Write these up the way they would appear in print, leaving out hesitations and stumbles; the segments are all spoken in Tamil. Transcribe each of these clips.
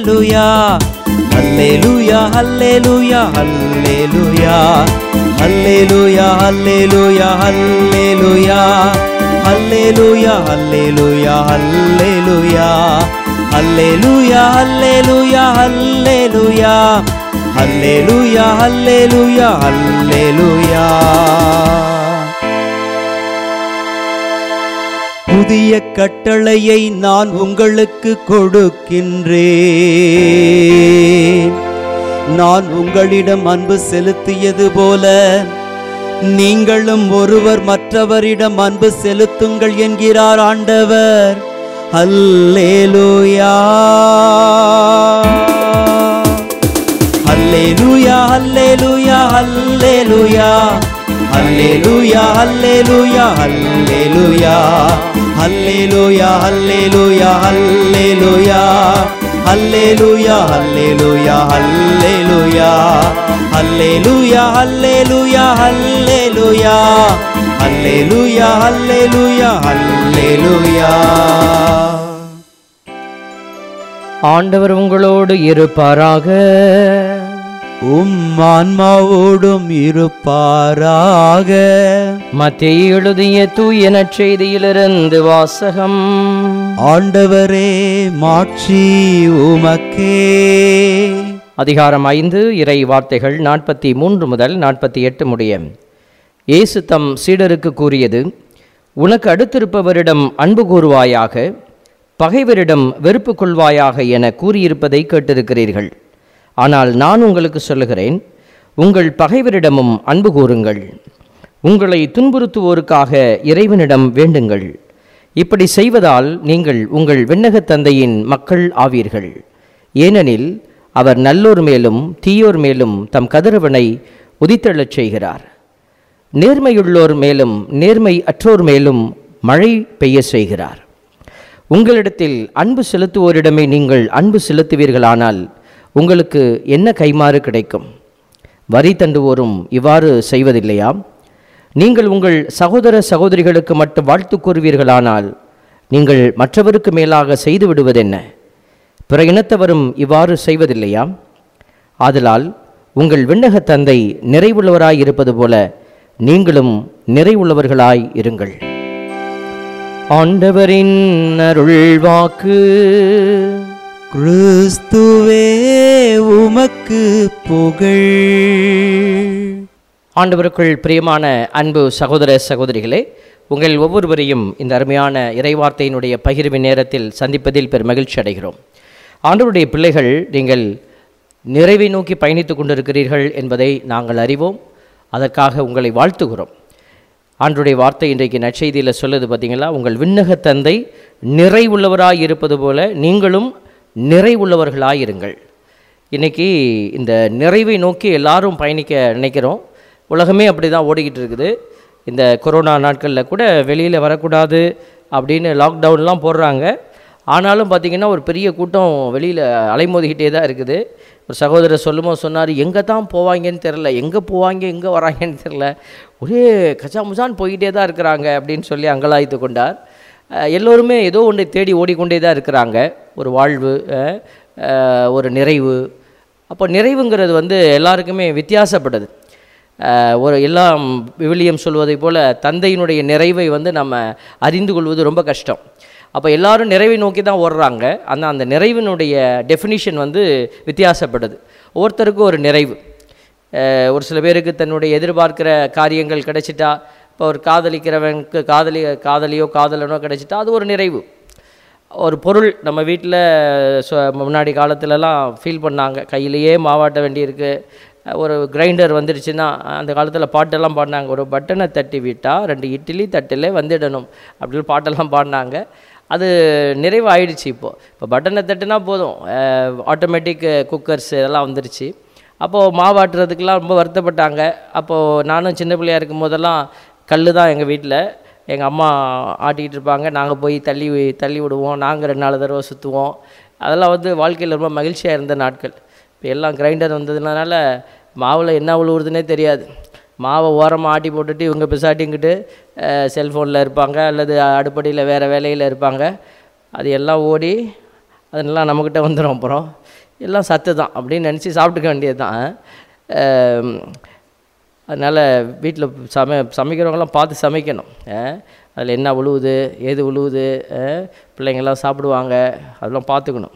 ஹல்லேலூயா ஹல்லேலூயா ஹல்லேலூயா ஹல்லேலூயா ஹல்லேலூயா ஹல்லேலூயா ஹல்லேலூயா ஹல்லேலூயா ஹல்லேலூயா ஹல்லேலூயா ஹல்லேலூயா ஹல்லேலூயா ஹல்லேலூயா ஹல்லேலூயா ஹல்லேலூயா ஹல்லேலூயா. புதிய கட்டளையை நான் உங்களுக்கு கொடுக்கின்றேன். நான் உங்களிடம் அன்பு செலுத்தியது போல நீங்களும் ஒருவர் மற்றவரிடம் அன்பு செலுத்துங்கள் என்கிறார் ஆண்டவர். ஹல்லேலூயா ஹல்லேலூயா ஹல்லேலூயா ஹல்லேலூயா ஹல்லேலூயா ஹல்லேலூயா ஹல்லேலூயா ஹல்லேலூயா ஹல்லேலூயா ஹல்லேலூயா ஹல்லேலூயா ஹல்லேலூயா ஹல்லேலூயா ஹல்லேலூயா ஹல்லேலூயா ஹல்லேலூயா ஹல்லேலூயா ஹல்லேலூயா ஹல்லேலூயா. ஆண்டவர் உங்களோடு இருப்பாராக. ஆன்மாவோடும் இருப்பாராக. மத்தேயு எழுதிய தூய நற்செய்தியிலிருந்து வாசகம். ஆண்டவரே மாட்சி உமக்கே. அதிகாரம் 5 இறை வார்த்தைகள் 43 முதல் 48 முடிய. இயேசு தம் சீடருக்கு கூறியது, உனக்கு அடுத்திருப்பவரிடம் அன்பு கூறுவாயாக, பகைவரிடம் வெறுப்பு கொள்வாயாக என கூறியிருப்பதை கேட்டிருக்கிறீர்கள். ஆனால் நான் உங்களுக்கு சொல்லுகிறேன், உங்கள் பகைவரிடமும் அன்பு கூறுங்கள், உங்களை துன்புறுத்துவோருக்காக இறைவனிடம் வேண்டுங்கள். இப்படி செய்வதால் நீங்கள் உங்கள் விண்ணகத் தந்தையின் மக்கள் ஆவீர்கள். ஏனெனில் அவர் நல்லோர் மேலும் தீயோர் மேலும் தம் கதிரவனை உதித்தெழச் செய்கிறார். நேர்மையுள்ளோர் மேலும் நேர்மை அற்றோர் மேலும் மழை பெய்ய செய்கிறார். உங்களிடத்தில் அன்பு செலுத்துவோரிடமே நீங்கள் அன்பு செலுத்துவீர்களானால் உங்களுக்கு என்ன கைமாறு கிடைக்கும்? வரி தண்டுவோரும் இவ்வாறு செய்வதில்லையா? நீங்கள் உங்கள் சகோதர சகோதரிகளுக்கு மட்டும் வாழ்த்து கூறுவீர்களானால் நீங்கள் மற்றவருக்கு மேலாக செய்து விடுவதென்ன? பிற இனத்தவரும் இவ்வாறு செய்வதில்லையா? ஆதலால் உங்கள் விண்ணகத் தந்தை நிறைவுள்ளவராய் இருப்பது போல நீங்களும் நிறைவுள்ளவர்களாய் இருங்கள். ஆண்டவரின் அருள்வாக்கு. கிறிஸ்துவே உமக்கு புகழ். ஆண்டவருக்குள் பிரியமான அன்பு சகோதர சகோதரிகளே, உங்கள் ஒவ்வொருவரையும் இந்த அருமையான இறைவார்த்தையினுடைய பகிர்வின் நேரத்தில் சந்திப்பதில் பெரும் மகிழ்ச்சி அடைகிறோம். ஆண்டவருடைய பிள்ளைகள், நீங்கள் நிறைவை நோக்கி பயணித்து கொண்டிருக்கிறீர்கள் என்பதை நாங்கள் அறிவோம். அதற்காக உங்களை வாழ்த்துகிறோம். ஆண்டவருடைய வார்த்தை இன்றைக்கு நற்செய்தியில் சொல்லுது பார்த்தீங்களா, உங்கள் விண்ணகத் தந்தை நிறைவுள்ளவராய் இருப்பது போல நீங்களும் நிறைவுள்ளவர்களாய் இருங்கள். இன்றைக்கி இந்த நிறைவை நோக்கி எல்லாரும் பயணிக்க நினைக்கிறோம். உலகமே அப்படி தான் ஓடிக்கிட்டு இருக்குது. இந்த கொரோனா நாட்களில் கூட வெளியில் வரக்கூடாது அப்படின்னு லாக்டவுன்லாம் போடுறாங்க. ஆனாலும் பார்த்திங்கன்னா ஒரு பெரிய கூட்டம் வெளியில் அலைமோதிக்கிட்டே தான் இருக்குது. ஒரு சகோதரர் சொன்னார், எங்கே தான் போவாங்கன்னு தெரில, எங்கே போவாங்க எங்கே வராங்கன்னு தெரில, ஒரே கச்சாமுசான்னு போய்கிட்டே தான் இருக்கிறாங்க அப்படின்னு சொல்லி அங்கலாய்த்து கொண்டார். எல்லோருமே ஏதோ ஒன்றை தேடி ஓடிக்கொண்டே தான் இருக்கிறாங்க. ஒரு வாழ்வு, ஒரு நிறைவு. அப்போ நிறைவுங்கிறது எல்லாருக்குமே வித்தியாசப்படுது. ஒரு எல்லாம் விவிலியம் சொல்வதை போல் தந்தையினுடைய நிறைவை நம்ம அறிந்து கொள்வது ரொம்ப கஷ்டம். அப்போ எல்லாரும் நிறைவை நோக்கி தான் ஓடுறாங்க. ஆனால் அந்த நிறைவினுடைய டெஃபினிஷன் வித்தியாசப்படுது. ஒவ்வொருத்தருக்கும் ஒரு நிறைவு. ஒரு சில பேருக்கு தன்னுடைய எதிர்பார்க்கிற காரியங்கள் கிடைச்சிட்டா, இப்போ ஒரு காதலிக்கிறவனுக்கு காதலியோ காதலனோ கிடைச்சிட்டா அது ஒரு நிறைவு. ஒரு பொருள் நம்ம வீட்டில் முன்னாடி காலத்துலலாம் ஃபீல் பண்ணாங்க, கையிலேயே மாவாட்ட வேண்டியிருக்கு. ஒரு கிரைண்டர் வந்துடுச்சுன்னா அந்த காலத்தில் பாட்டெல்லாம் பாடினாங்க, ஒரு பட்டனை தட்டி விட்டால் 2 இட்லி தட்டில் வந்துடணும் அப்படின்னு பாட்டெல்லாம் பாடினாங்க. அது நிறைவு ஆயிடுச்சு. இப்போ பட்டனை தட்டுனா போதும், ஆட்டோமேட்டிக் குக்கர்ஸ் இதெல்லாம் வந்துடுச்சு. அப்போது மாவாட்டுறதுக்கெலாம் ரொம்ப வருத்தப்பட்டாங்க. அப்போது நானும் சின்ன பிள்ளையாக இருக்கும் போதெல்லாம் கல் தான் எங்கள் வீட்டில் எங்கள் அம்மா ஆட்டிக்கிட்டு இருப்பாங்க. நாங்கள் போய் தள்ளி விடுவோம். நாங்கள் 2-4 தடவை சுற்றுவோம். அதெல்லாம் வாழ்க்கையில் ரொம்ப மகிழ்ச்சியாக இருந்த நாட்கள். இப்போ எல்லாம் கிரைண்டர் வந்ததுனால மாவில் என்ன உழுவுறதுனே தெரியாது. மாவை ஓரமாக ஆட்டி போட்டுட்டு இவங்க பிசாட்டிங்கிட்டு செல்ஃபோனில் இருப்பாங்க அல்லது அடுப்படியில் வேறு வேலையில் இருப்பாங்க. அது எல்லாம் ஓடி அதெல்லாம் நம்மக்கிட்ட வந்துடும். அப்புறம் எல்லாம் சத்து தான் அப்படின்னு நினச்சி சாப்பிட்டுக்க வேண்டியது தான். அதனால் வீட்டில் சமைக்கிறவங்களாம் பார்த்து சமைக்கணும். அதில் என்ன உழுவுது, ஏது உழுவுது, பிள்ளைங்கள்லாம் சாப்பிடுவாங்க, அதெல்லாம் பார்த்துக்கணும்.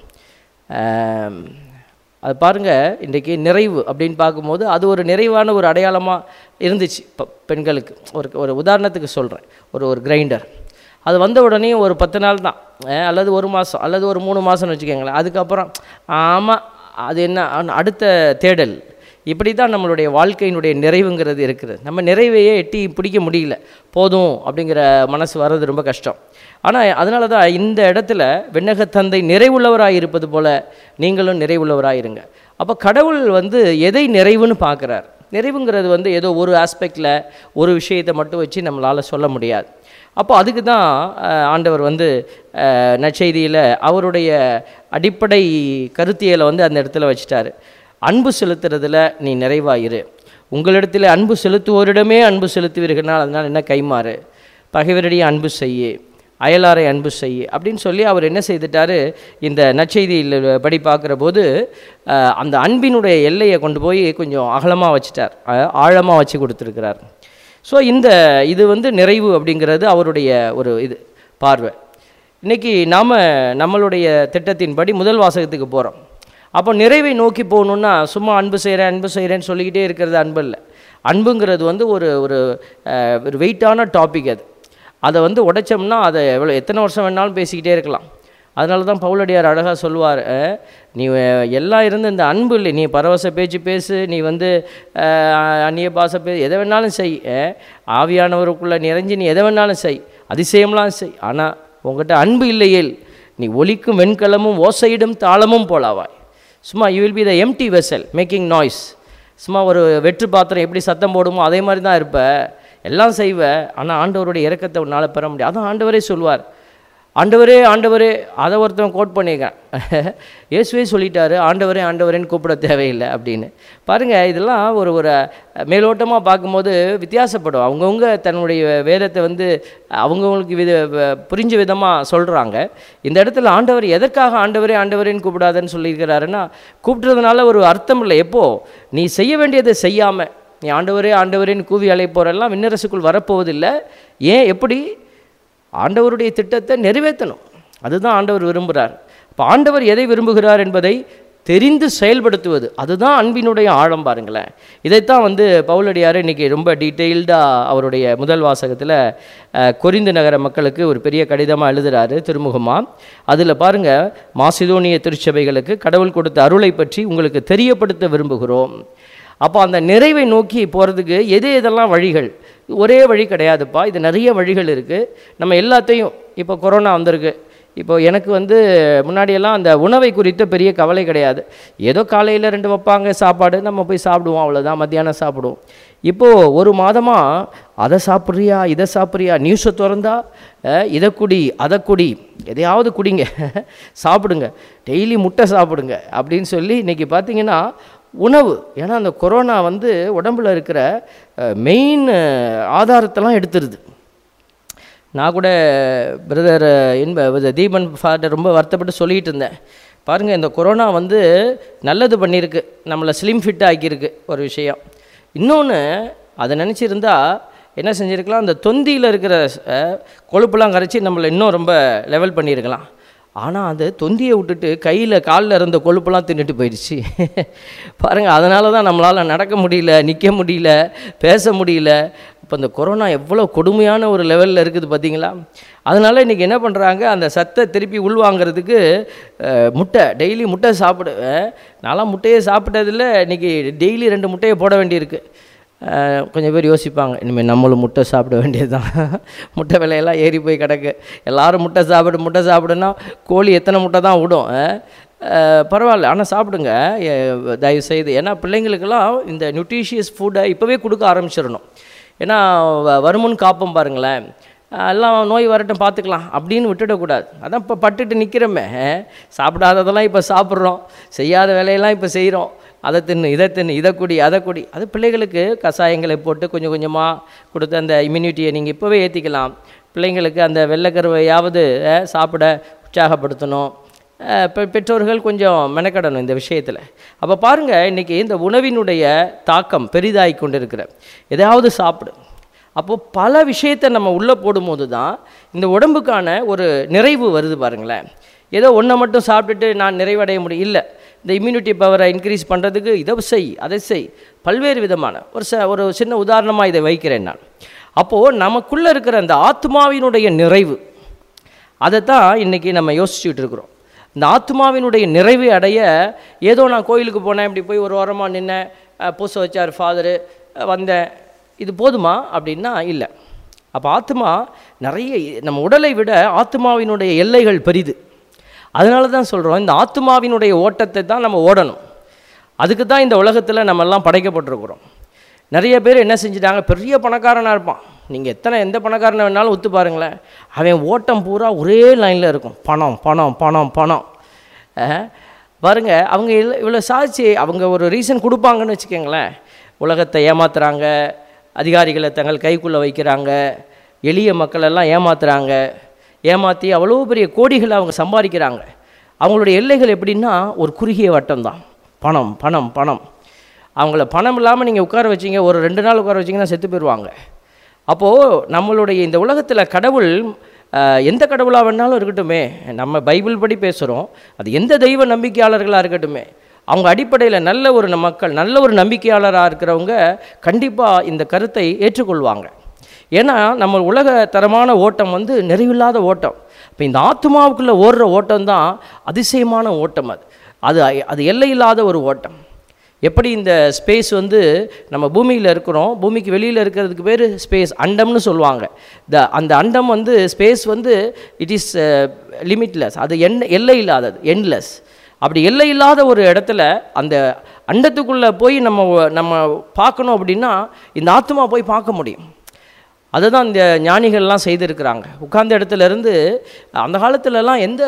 அது பாருங்கள், இன்றைக்கி நிறைவு அப்படின்னு பார்க்கும்போது அது ஒரு நிறைவான ஒரு அடையாளமாக இருந்துச்சு பெண்களுக்கு. ஒரு உதாரணத்துக்கு சொல்கிறேன், ஒரு கிரைண்டர் அது வந்த உடனே ஒரு 10 நாள் தான், அல்லது 1 மாதம் அல்லது ஒரு 3 மாதம்னு வச்சுக்கோங்களேன். அதுக்கப்புறம் ஆமாம் அது என்ன அடுத்த தேடல். இப்படி தான் நம்மளுடைய வாழ்க்கையினுடைய நிறைவுங்கிறது இருக்குது. நம்ம நிறைவையே எட்டி பிடிக்க முடியல, போதும் அப்படிங்கிற மனசு வர்றது ரொம்ப கஷ்டம். ஆனால் அதனால தான் இந்த இடத்துல விண்ணக தந்தை நிறைவுள்ளவராக இருப்பது போல் நீங்களும் நிறைவுள்ளவராக இருங்க. அப்போ கடவுள் எதை நிறைவுன்னு பார்க்குறார். நிறைவுங்கிறது ஏதோ ஒரு ஆஸ்பெக்டில் ஒரு விஷயத்தை மட்டும் வச்சு நம்மளால் சொல்ல முடியாது. அப்போ அதுக்கு தான் ஆண்டவர் நற்செய்தியில் அவருடைய அடிப்படை கருத்தியலை அந்த இடத்துல வச்சுட்டார். அன்பு செலுத்துறதுல நீ நிறைவாயிரு. உங்களிடத்தில் அன்பு செலுத்துவோரிடமே அன்பு செலுத்துவீர்கள்னால் அதனால் என்ன கைமாறு, பகைவரிடையே அன்பு செய்ய, அயலாரை அன்பு செய்ய அப்படின்னு சொல்லி அவர் என்ன செய்துட்டார். இந்த நற்செய்தியில் படி பார்க்குற போது அந்த அன்பினுடைய எல்லையை கொண்டு போய் கொஞ்சம் அகலமாக வச்சுட்டார், ஆழமாக வச்சு கொடுத்துருக்கிறார். ஸோ இது நிறைவு அப்படிங்கிறது அவருடைய ஒரு பார்வை. இன்றைக்கி நாம் நம்மளுடைய திட்டத்தின்படி முதல் வாசகத்துக்கு போகிறோம். அப்போ நிறைவை நோக்கி போகணுன்னா சும்மா அன்பு செய்கிறேன்னு சொல்லிக்கிட்டே இருக்கிறது அன்பு இல்லை. அன்புங்கிறது ஒரு வெயிட்டான டாபிக். அதை உடைச்சோம்னா அதை எத்தனை வருஷம் வேணாலும் பேசிக்கிட்டே இருக்கலாம். அதனால தான் பவுலடியார் அழகாக சொல்லுவார், நீ எல்லாம் இருந்து இந்த அன்பு இல்லை, நீ பரவச பேச்சு பேசு, நீ அந்நிய பாசை எதை வேணாலும் செய், ஆவியானவருக்குள்ளே நிறைஞ்சி நீ எதை வேணாலும் செய், அதிசயம்லாம் செய், ஆனால் உங்கள்கிட்ட அன்பு இல்லையேல் நீ ஒலிக்கும் வெண்கலமும் ஓசையிடும் தாளமும் போலாவாய். சும்மா you will be the empty vessel making noise. சும்மா ஒரு வெற்று பாத்திரம் எப்படி சத்தம் போடுமோ அதே மாதிரி தான் இருப்ப, எல்லாம் செய்வ, ஆனால் ஆண்டவருடைய இரக்கத்தை உன்னால் பெற முடியாது. அதான் ஆண்டவரே சொல்வார். ஆண்டவரே அதை ஒருத்தன் கோட் பண்ணியிருக்கேன். இயேசுவே சொல்லிட்டாரு, ஆண்டவரேன்னு கூப்பிட தேவையில்லை அப்படின்னு. பாருங்கள், இதெல்லாம் ஒரு மேலோட்டமாக பார்க்கும்போது வித்தியாசப்படும். அவங்கவுங்க தன்னுடைய வேதத்தை அவங்கவுங்களுக்கு புரிஞ்ச விதமாக சொல்கிறாங்க. இந்த இடத்துல ஆண்டவர் எதற்காக ஆண்டவரேன்னு கூப்பிடாதன்னு சொல்லியிருக்கிறாருன்னா, கூப்பிட்றதுனால ஒரு அர்த்தம் இல்லை. எப்போ நீ செய்ய வேண்டியதை செய்யாமல் நீ ஆண்டவரேன்னு கூவி அழைப்போரெல்லாம் விண்ணரசுக்குள் வரப்போவதில்லை. ஏன்? எப்படி? ஆண்டவருடைய திட்டத்தை நிறைவேற்றணும். அதுதான் ஆண்டவர் விரும்புகிறார். இப்போ ஆண்டவர் எதை விரும்புகிறார் என்பதை தெரிந்து செயல்படுத்துவது, அதுதான் அன்பினுடைய ஆழம். பாருங்களேன், இதைத்தான் பவுலடியார் இன்றைக்கி ரொம்ப டீட்டெயில்டாக அவருடைய முதல் வாசகத்தில் கொரிந்து நகர மக்களுக்கு ஒரு பெரிய கடிதமாக எழுதுகிறாரு, திருமுகமாக. அதில் பாருங்கள், மாசிதோனிய திருச்சபைகளுக்கு கடவுள் கொடுத்த அருளை பற்றி உங்களுக்கு தெரியப்படுத்த விரும்புகிறோம். அப்போ அந்த நிறைவை நோக்கி போகிறதுக்கு எதெல்லாம் வழிகள்? ஒரே வழி கிடையாதுப்பா, இது நிறைய வழிகள் இருக்குது. நம்ம எல்லாத்தையும், இப்போ கொரோனா வந்திருக்கு, இப்போ எனக்கு முன்னாடியெல்லாம் அந்த உணவை குறித்த பெரிய கவலை கிடையாது. ஏதோ காலையில் 2 வைப்பாங்க சாப்பாடு, நம்ம போய் சாப்பிடுவோம், அவ்வளோதான். மத்தியானம் சாப்பிடுவோம். இப்போது ஒரு மாதமாக அதை சாப்பிட்றியா, இதை சாப்பிட்றியா, நியூஸை திறந்தா இதை குடி அதை குடி, எதையாவது குடிங்க, சாப்பிடுங்க, டெய்லி முட்டை சாப்பிடுங்க அப்படின்னு சொல்லி இன்றைக்கி பார்த்திங்கன்னா உணவு. ஏன்னா அந்த கொரோனா உடம்பில் இருக்கிற மெயின் ஆதாரத்தெல்லாம் எடுத்துருது. நான் கூட பிரதர் தீபன் ஃபாதர் ரொம்ப வருத்தப்பட்டு சொல்லிகிட்டு இருந்தேன். பாருங்கள், இந்த கொரோனா நல்லது பண்ணியிருக்கு, நம்மளை ஸ்லிம் ஃபிட் ஆக்கியிருக்கு ஒரு விஷயம். இன்னொன்று, அதை நினச்சிருந்தா என்ன செஞ்சுருக்கலாம், அந்த தொந்தியில் இருக்கிற கொழுப்பெல்லாம் கரைச்சி நம்மளை இன்னும் ரொம்ப லெவல் பண்ணியிருக்கலாம். ஆனால் அந்த தொந்தியை விட்டுட்டு காலில் இருந்த கொழுப்பெல்லாம் தின்னுட்டு போயிடுச்சு. பாருங்கள், அதனால தான் நம்மளால் நடக்க முடியல, நிற்க முடியல, பேச முடியல. இப்போ இந்த கொரோனா எவ்வளோ கொடுமையான ஒரு லெவலில் இருக்குது பார்த்தீங்களா? அதனால் இன்றைக்கி என்ன பண்ணுறாங்க, அந்த சத்தை திருப்பி உள்வாங்கிறதுக்கு முட்டை, டெய்லி முட்டை சாப்பிடுவேன். நான்லாம் முட்டையே சாப்பிட்டதில்லை, இன்றைக்கி டெய்லி 2 முட்டையை போட வேண்டியிருக்கு. கொஞ்சம் பேர் யோசிப்பாங்க, இனிமேல் நம்மளும் முட்டை சாப்பிட வேண்டியது தான், முட்டை விலையெல்லாம் ஏறி போய் கிடக்கு, எல்லோரும் முட்டை சாப்பிடுன்னா கோழி எத்தனை முட்டை தான் விடும்? பரவாயில்ல, ஆனால் சாப்பிடுங்க தயவுசெய்து. ஏன்னா பிள்ளைங்களுக்கெல்லாம் இந்த நியூட்ரிஷியஸ் ஃபுட்டை இப்போவே கொடுக்க ஆரம்பிச்சிடணும். ஏன்னா வருமுன் காப்போம் பாருங்களேன், எல்லாம் நோய் வரட்டும் பார்த்துக்கலாம் அப்படின்னு விட்டுடக்கூடாது. அதான் இப்போ பட்டுட்டு நிற்கிறோமே, சாப்பிடாததெல்லாம் இப்போ சாப்பிட்றோம், செய்யாத வேலையெல்லாம் இப்போ செய்கிறோம். அதை தின்னு, இதை குடி, அதை குடி. அது பிள்ளைகளுக்கு கஷாயங்களை போட்டு கொஞ்சம் கொஞ்சமாக கொடுத்து அந்த இம்யூனிட்டியை நீங்கள் இப்போவே ஏற்றிக்கலாம். பிள்ளைங்களுக்கு அந்த வெள்ளைக்கருவையாவது சாப்பிட உற்சாகப்படுத்தணும். பெற்றோர்கள் கொஞ்சம் மெனக்கடணும் இந்த விஷயத்தில். அப்போ பாருங்கள், இன்றைக்கி இந்த உணவினுடைய தாக்கம் பெரிதாகி கொண்டு இருக்கிற எதையாவது சாப்பிடு. அப்போது பல விஷயத்தை நம்ம உள்ளே போடும்போது தான் இந்த உடம்புக்கான ஒரு நிறைவு வருது. பாருங்களேன், ஏதோ ஒன்றை மட்டும் சாப்பிட்டுட்டு நான் நிறைவடைய முடியும் இல்லை. இந்த இம்யூனிட்டி பவரை இன்க்ரீஸ் பண்ணுறதுக்கு இதை செய் அதை செய், பல்வேறு விதமான ஒரு சின்ன உதாரணமாக இதை வைக்கிறேன் நான். அப்போது நமக்குள்ளே இருக்கிற அந்த ஆத்மாவினுடைய நிறைவு, அதை தான் இன்றைக்கி நம்ம யோசிச்சுட்டு இருக்கிறோம். இந்த ஆத்மாவினுடைய நிறைவை அடைய ஏதோ நான் கோயிலுக்கு போனேன், இப்படி போய் ஒரு வாரமாக நின்னேன், பூசை வச்சார் ஃபாதரு, வந்தேன், இது போதுமா அப்படின்னா இல்லை. அப்போ ஆத்மா நிறைய, நம்ம உடலை விட ஆத்மாவினுடைய எல்லைகள் பெரிது. அதனால தான் சொல்கிறோம், இந்த ஆத்மாவினுடைய ஓட்டத்தை தான் நம்ம ஓடணும். அதுக்கு தான் இந்த உலகத்தில் நம்மெல்லாம் படைக்கப்பட்டிருக்கிறோம். நிறைய பேர் என்ன செஞ்சிட்டாங்க, பெரிய பணக்காரனாக இருப்பான், நீங்கள் எந்த பணக்காரனை வேணாலும் ஒத்து பாருங்களேன், அவன் ஓட்டம் பூரா ஒரே லைனில் இருக்கும், பணம் பணம் பணம் பணம். பாருங்கள், அவங்க இவ்வளோ சாதிச்சு அவங்க ஒரு ரீசன் கொடுப்பாங்கன்னு வச்சுக்கோங்களேன். உலகத்தை ஏமாத்துறாங்க, அதிகாரிகளை தங்கள் கைக்குள்ளே வைக்கிறாங்க, எளிய மக்களெல்லாம் ஏமாத்துறாங்க, ஏமாற்றி அவ்வளோ பெரிய கோடிகளை அவங்க சம்பாதிக்கிறாங்க. அவங்களுடைய எல்லைகள் எப்படின்னா ஒரு குறுகிய வட்டம் தான், பணம் பணம் பணம். அவங்கள பணம் இல்லாமல் நீங்கள் உட்கார வச்சிங்க, ஒரு 2 நாள் உட்கார வச்சிங்கன்னா செத்து போயிடுவாங்க. அப்போது நம்மளுடைய இந்த உலகத்தில் கடவுள் எந்த கடவுளாக வேணாலும் இருக்கட்டுமே, நம்ம பைபிள் படி பேசுகிறோம், அது எந்த தெய்வ நம்பிக்கையாளர்களாக இருக்கட்டுமே, அவங்க அடிப்படையில் நல்ல ஒரு மக்கள், நல்ல ஒரு நம்பிக்கையாளராக இருக்கிறவங்க கண்டிப்பாக இந்த கருத்தை ஏற்றுக்கொள்வாங்க. ஏன்னா நம்ம உலக தரமான ஓட்டம் நிறைவில்லாத ஓட்டம். இப்போ இந்த ஆத்மாவுக்குள்ளே ஓடுற ஓட்டம் தான் அதிசயமான ஓட்டம். அது எல்லையில்லாத ஒரு ஓட்டம். எப்படி இந்த ஸ்பேஸ் நம்ம பூமியில் இருக்கிறோம், பூமிக்கு வெளியில் இருக்கிறதுக்கு பேர் ஸ்பேஸ், அண்டம்னு சொல்லுவாங்க. அந்த அண்டம் ஸ்பேஸ் இட் இஸ் லிமிட்லெஸ், அது எல்லை இல்லாதது, எண்ட்லெஸ். அப்படி எல்லை இல்லாத ஒரு இடத்துல அந்த அண்டத்துக்குள்ளே போய் நம்ம பார்க்கணும் அப்படின்னா இந்த ஆத்மா போய் பார்க்க முடியும். அதை தான் இந்த ஞானிகள்லாம் செய்திருக்கிறாங்க. உட்கார்ந்த இடத்துலேருந்து அந்த காலத்துலலாம் எந்த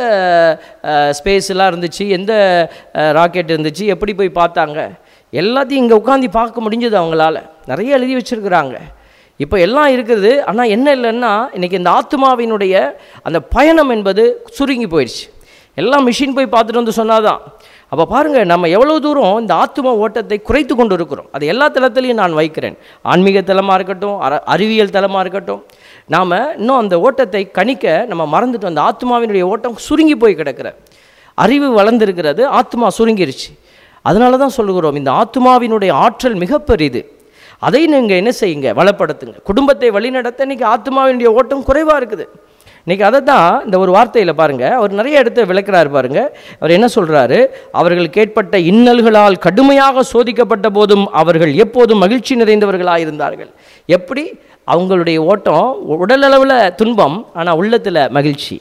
ஸ்பேஸ்லாம் இருந்துச்சு, எந்த ராக்கெட் இருந்துச்சு, எப்படி போய் பார்த்தாங்க, எல்லாத்தையும் இங்கே உட்காந்து பார்க்க முடிஞ்சது அவங்களால. நிறைய எழுதி வச்சுருக்குறாங்க. இப்போ எல்லாம் இருக்குது. ஆனால் என்ன இல்லைன்னா இன்றைக்கி இந்த ஆத்மாவினுடைய அந்த பயணம் என்பது சுருங்கி போயிடுச்சு. எல்லாம் மிஷின் போய் பார்த்துட்டு சொன்னால் தான். அப்போ பாருங்கள், நம்ம எவ்வளோ தூரம் இந்த ஆத்ம ஓட்டத்தை குறைத்து கொண்டு இருக்கிறோம். அது எல்லா தளத்திலையும் நான் வைக்கிறேன். ஆன்மீக தளமாக இருக்கட்டும், அறிவியல் தளமாக இருக்கட்டும், நாம் இன்னும் அந்த ஓட்டத்தை கணிக்க நம்ம மறந்துட்டோம். அந்த ஆத்மாவினுடைய ஓட்டம் சுருங்கி போய் கிடக்கிற, அறிவு வளர்ந்துருக்கிறது, ஆத்மா சுருங்கிருச்சு. அதனால தான் சொல்லுகிறோம், இந்த ஆத்மாவினுடைய ஆற்றல் மிகப்பெரிது. அதை நீங்கள் என்ன செய்யுங்க, வளப்படுத்துங்க. குடும்பத்தை வழிநடத்த இன்றைக்கி ஆத்மாவினுடைய ஓட்டம் குறைவாக இருக்குது. இன்றைக்கி அதை தான் இந்த ஒரு வார்த்தையில் பாருங்கள், அவர் நிறைய இடத்த விளக்குறாரு பாருங்கள். அவர் என்ன சொல்கிறாரு, அவர்களுக்கு ஏற்பட்ட இன்னல்களால் கடுமையாக சோதிக்கப்பட்ட போதும் அவர்கள் எப்போதும் மகிழ்ச்சி நிறைந்தவர்களாக இருந்தார்கள். எப்படி? அவங்களுடைய ஓட்டம் உடலளவில் துன்பம், ஆனால் உள்ளத்தில் மகிழ்ச்சி.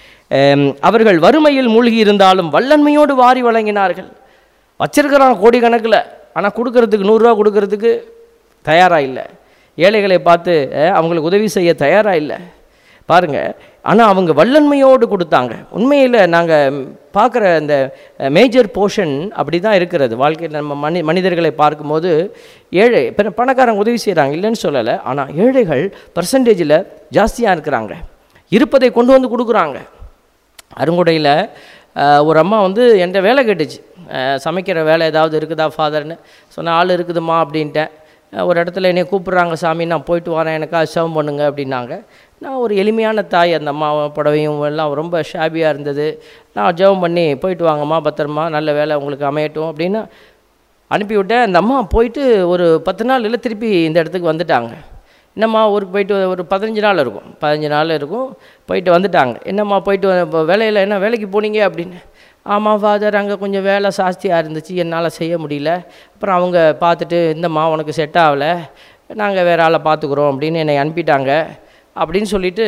அவர்கள் வறுமையில் மூழ்கி இருந்தாலும் வல்லன்மையோடு வாரி வழங்கினார்கள். வச்சிருக்கிறான் கோடிக்கணக்கில், ஆனால் கொடுக்கறதுக்கு 100 ரூபா கொடுக்கறதுக்கு தயாராக இல்லை. ஏழைகளை பார்த்து அவங்களுக்கு உதவி செய்ய தயாராக இல்லை பாருங்கள். ஆனால் அவங்க வல்லன்மையோடு கொடுத்தாங்க. உண்மையில் நாங்கள் பார்க்குற இந்த மேஜர் போர்ஷன் அப்படி தான் இருக்கிறது வாழ்க்கையில். நம்ம மனிதர்களை பார்க்கும்போது ஏழை பணக்காரங்க உதவி செய்கிறாங்க, இல்லைன்னு சொல்லலை. ஆனால் ஏழைகள் பர்சன்டேஜில் ஜாஸ்தியாக இருக்கிறாங்க. இருப்பதை கொண்டு கொடுக்குறாங்க. அருங்குடையில் ஒரு அம்மா என்கிட்ட வேலை கேட்டுச்சு, சமைக்கிற வேலை ஏதாவது இருக்குதா ஃபாதர்னு சொன்ன. ஆள் இருக்குதுமா அப்படின்ட்டேன். ஒரு இடத்துல என்னை கூப்பிட்றாங்க, சாமி நான் போயிட்டு வரேன், எனக்காக செவம் பண்ணுங்க அப்படின்னாங்க. நான் ஒரு எளிமையான தாய், அந்த அம்மா புடவையும் எல்லாம் ரொம்ப ஷாபியாக இருந்தது. நான் ஜெபம் பண்ணி போயிட்டு வாங்கம்மா, பத்திரமா, நல்ல வேலை உங்களுக்கு அமையட்டும் அப்படின்னு அனுப்பிவிட்டேன். அந்த அம்மா போயிட்டு ஒரு 10 நாள் இல்லை திருப்பி இந்த இடத்துக்கு வந்துட்டாங்க. என்னம்மா ஊருக்கு போயிட்டு ஒரு 15 நாள் இருக்கும், 15 நாள் இருக்கும், போயிட்டு வந்துட்டாங்க. என்னம்மா போயிட்டு வேலையில் என்ன வேலைக்கு போனீங்க அப்படின்னு. ஆமாம் ஃபாதர், அங்கே கொஞ்சம் வேலை ஜாஸ்தியாக இருந்துச்சு, என்னால் செய்ய முடியல. அப்புறம் அவங்க பார்த்துட்டு, இந்தம்மா உனக்கு செட் ஆகலை, நாங்கள் வேறு ஆளை பார்த்துக்குறோம் அப்படின்னு என்னை அனுப்பிட்டாங்க அப்படின்னு சொல்லிவிட்டு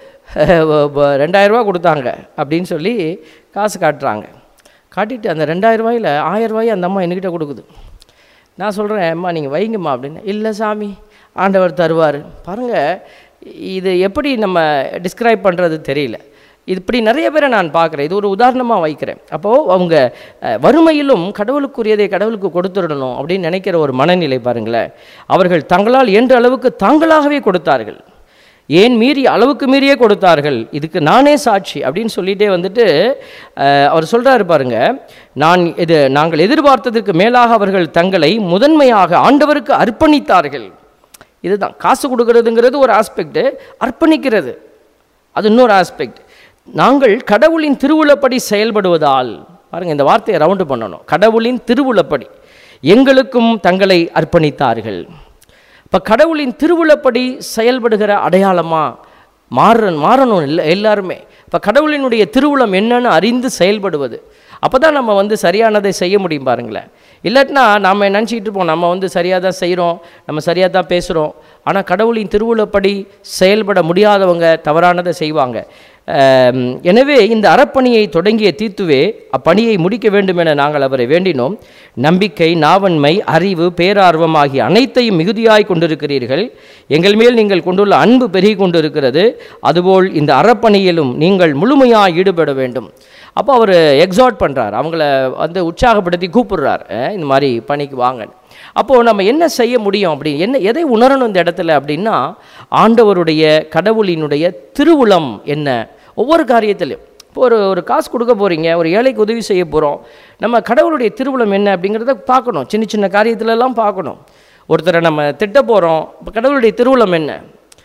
2000 ரூபா கொடுத்தாங்க அப்படின்னு சொல்லி காசு காட்டுறாங்க. காட்டிட்டு அந்த 2000 ரூபாயில் 1000 ரூபாயை அந்த அம்மா என்கிட்ட கொடுக்குது. நான் சொல்கிறேன், அம்மா நீங்கள் வைங்கம்மா அப்படின்னு. இல்லை சாமி, ஆண்டவர் தருவார். பாருங்கள், இது எப்படி நம்ம டிஸ்கிரைப் பண்ணுறது தெரியல. இப்படி நிறைய பேரை நான் பார்க்குறேன். இது ஒரு உதாரணமாக வைக்கிறேன். அப்போது அவங்க வறுமையிலும் கடவுளுக்குரியதை கடவுளுக்கு கொடுத்துடணும் அப்படின்னு நினைக்கிற ஒரு மனநிலை பாருங்களேன். அவர்கள் தங்களால் இயன்ற அளவுக்கு தாங்களாகவே கொடுத்தார்கள். ஏன் அளவுக்கு மீறியே கொடுத்தார்கள், இதுக்கு நானே சாட்சி அப்படின்னு சொல்லிட்டே வந்துட்டு அவர் சொல்கிறாரு பாருங்க, நாங்கள் எதிர்பார்த்ததற்கு மேலாக அவர்கள் தங்களை முதன்மையாக ஆண்டவருக்கு அர்ப்பணித்தார்கள். இதுதான் காசு கொடுக்கறதுங்கிறது ஒரு ஆஸ்பெக்ட், அர்ப்பணிக்கிறது அது இன்னொரு ஆஸ்பெக்ட். நாங்கள் கடவுளின் திருவுளப்படி செயல்படுவதால், பாருங்கள் இந்த வார்த்தையை ரவுண்டு பண்ணணும், கடவுளின் திருவுளப்படி எங்களுக்கும் தங்களை அர்ப்பணித்தார்கள். இப்போ கடவுளின் திருவுளப்படி செயல்படுகிற அடையாளமாக மாறணும் இல்லை எல்லாருமே. இப்போ கடவுளினுடைய திருவுளம் என்னன்னு அறிந்து செயல்படுவது, அப்போ தான் நம்ம சரியானதை செய்ய முடியும் பாருங்களேன். இல்லாட்டினா நாம் நினச்சிக்கிட்டு இருப்போம் நம்ம சரியாக தான் செய்கிறோம், நம்ம சரியாக தான் பேசுகிறோம், ஆனால் கடவுளின் திருவுளப்படி செயல்பட முடியாதவங்க தவறானதை செய்வாங்க. எனவே இந்த அறப்பணியை தொடங்கிய தீத்துவே அப்பணியை முடிக்க வேண்டும் என நாங்கள் அவரை வேண்டினோம். நம்பிக்கை, நாவன்மை, அறிவு, பேரார்வம் ஆகிய அனைத்தையும் மிகுதியாய் கொண்டிருக்கிறீர்கள். எங்கள் மேல் நீங்கள் கொண்டுள்ள அன்பு பெருகி கொண்டிருக்கிறது. அதுபோல் இந்த அறப்பணியிலும் நீங்கள் முழுமையாக ஈடுபட வேண்டும். அப்போ அவர் எக்ஸார்ட் பண்ணுறார், அவங்கள உற்சாகப்படுத்தி கூப்பிடுறார், இந்த மாதிரி பணிக்கு வாங்க. அப்போது நம்ம என்ன செய்ய முடியும் எதை உணரணும் இந்த இடத்துல அப்படின்னா, ஆண்டவருடைய கடவுளினுடைய திருவுளம் என்ன ஒவ்வொரு காரியத்திலையும். இப்போ ஒரு காசு கொடுக்க போகிறீங்க, ஒரு ஏழைக்கு உதவி செய்ய போகிறோம், நம்ம கடவுளுடைய திருவுளம் என்ன அப்படிங்கிறத பார்க்கணும். சின்ன சின்ன காரியத்திலலாம் பார்க்கணும். ஒருத்தரை நம்ம திட்ட போகிறோம், இப்போ கடவுளுடைய திருவுளம் என்ன,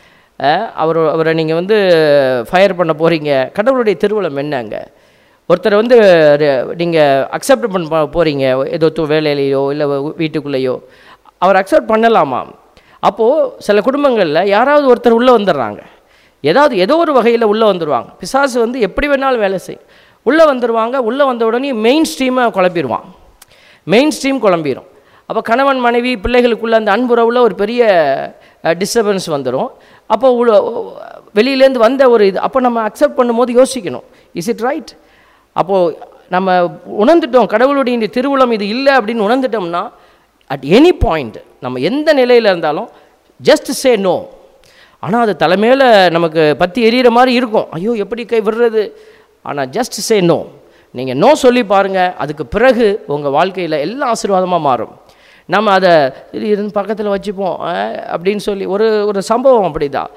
அவரை நீங்கள் ஃபயர் பண்ண போகிறீங்க, கடவுளுடைய திருவுளம் என்னங்க. ஒருத்தரை நீங்கள் அக்செப்ட் பண்ண போகிறீங்க, ஏதோ வேலையிலையோ இல்லை வீட்டுக்குள்ளேயோ, அவர் அக்செப்ட் பண்ணலாமா? அப்போது சில குடும்பங்களில் யாராவது ஒருத்தர் உள்ளே வந்துடுறாங்க, ஏதோ ஒரு வகையில் உள்ளே வந்துடுவாங்க. பிசாசு எப்படி வேணாலும் வேலை செய்யும், உள்ளே வந்துடுவாங்க. உள்ளே வந்த உடனே மெயின் ஸ்ட்ரீமை குழப்பிடுவான், மெயின் ஸ்ட்ரீம் குழம்பிடும். அப்போ கணவன் மனைவி பிள்ளைகளுக்குள்ள அந்த அன்புறவில் ஒரு பெரிய டிஸ்டர்பன்ஸ் வந்துடும். அப்போ வெளியிலேருந்து வந்த ஒரு இது, அப்போ நம்ம அக்செப்ட் பண்ணும்போது யோசிக்கணும், இஸ் இட் ரைட்? அப்போது நம்ம உணர்ந்துட்டோம் கடவுளுடைய இந்த திருவுளம் இது இல்லை அப்படின்னு உணர்ந்துட்டோம்னா, அட் எனி பாயிண்ட் நம்ம எந்த நிலையில் இருந்தாலும் ஜஸ்ட் சே நோ. ஆனால் அது தலைமையில் நமக்கு பற்றி எரியிற மாதிரி இருக்கும், ஐயோ எப்படி கை விடுறது, ஆனால் ஜஸ்ட் சே நோ. நீங்கள் நோ சொல்லி பாருங்கள், அதுக்கு பிறகு உங்கள் வாழ்க்கையில் எல்லாம் ஆசீர்வாதமாக மாறும். நம்ம அதை இருந்து பக்கத்தில் வச்சுப்போம் அப்படின்னு சொல்லி ஒரு சம்பவம் அப்படி தான்.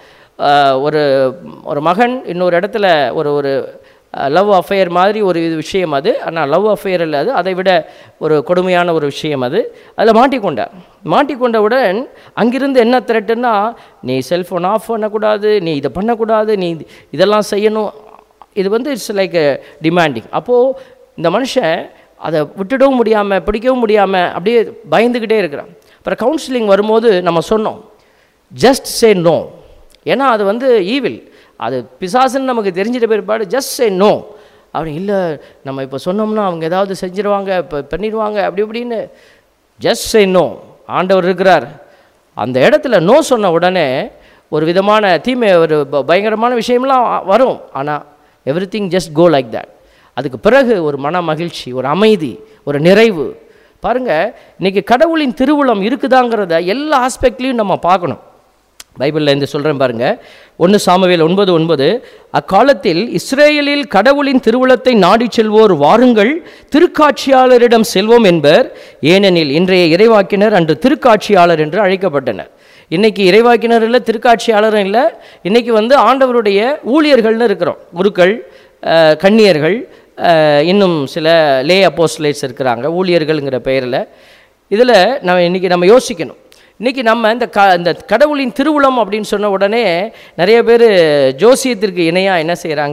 ஒரு மகன் இன்னொரு இடத்துல ஒரு லவ் அஃபேர் மாதிரி ஒரு விஷயம் அது, ஆனால் லவ் அஃபேர் இல்லை அது, அதை விட ஒரு கொடுமையான ஒரு விஷயம் அது. அதில் மாட்டிக்கொண்டவுடன் அங்கிருந்து என்ன த்ரெட்டுன்னா, நீ செல்ஃபோன் ஆஃப் பண்ணக்கூடாது, நீ இதை பண்ணக்கூடாது, நீ இதெல்லாம் செய்யணும். இது இட்ஸ் லைக் டிமாண்டிங். அப்போது இந்த மனுஷன் அதை விட்டுடவும் முடியாமல் பிடிக்கவும் முடியாமல் அப்படியே பயந்துக்கிட்டே இருக்கிறான். அப்புறம் கவுன்சிலிங் வரும்போது நம்ம சொன்னோம், ஜஸ்ட் சே நோ. ஏன்னா அது ஈவில், அது பிசாசுன்னு நமக்கு தெரிஞ்சிட்ட பிற்பாடு ஜஸ்ட் சே நோ அப்படி இல்லை, நம்ம இப்போ சொன்னோம்னா அவங்க ஏதாவது செஞ்சிருவாங்க, இப்போ பண்ணிடுவாங்க அப்படி இப்படின்னு. Just say no. ஆண்டவர் இருக்கிறார். அந்த இடத்துல நோ சொன்ன உடனே ஒரு விதமான தீமை, ஒரு பயங்கரமான விஷயம்லாம் வரும், ஆனால் everything just go like that. அதுக்கு பிறகு ஒரு மன மகிழ்ச்சி, ஒரு அமைதி, ஒரு நிறைவு. பாருங்கள், இன்றைக்கி கடவுளின் திருவுளம் இருக்குதாங்கிறத எல்லா ஆஸ்பெக்ட்லேயும் நம்ம பார்க்கணும். பைபிளில் இருந்து சொல்கிறேன் பாருங்கள், 1 சாமுவேல் 9:9, அக்காலத்தில் இஸ்ரேலில் கடவுளின் திருவுளத்தை நாடி செல்வோர் வாருங்கள், திருக்காட்சியாளரிடம் செல்வோம் என்பர். ஏனெனில் இன்றைய இறைவாக்கினர் அன்று திருக்காட்சியாளர் என்று அழைக்கப்பட்டனர். இன்றைக்கி இறைவாக்கினர் இல்லை, திருக்காட்சியாளரும் இல்லை. இன்றைக்கி ஆண்டவருடைய ஊழியர்கள்னு இருக்கிறோம். குருக்கள், கன்னியர்கள், இன்னும் சில லே அப்போஸ்தலர்ஸ் இருக்கிறாங்க ஊழியர்கள்ங்கிற பெயரில். இதில் நம்ம யோசிக்கணும். இன்றைக்கி நம்ம இந்த கடவுளின் திருவுளம் அப்படின்னு சொன்ன உடனே நிறைய பேர் ஜோசியத்திற்கு இணையாக என்ன செய்கிறாங்க,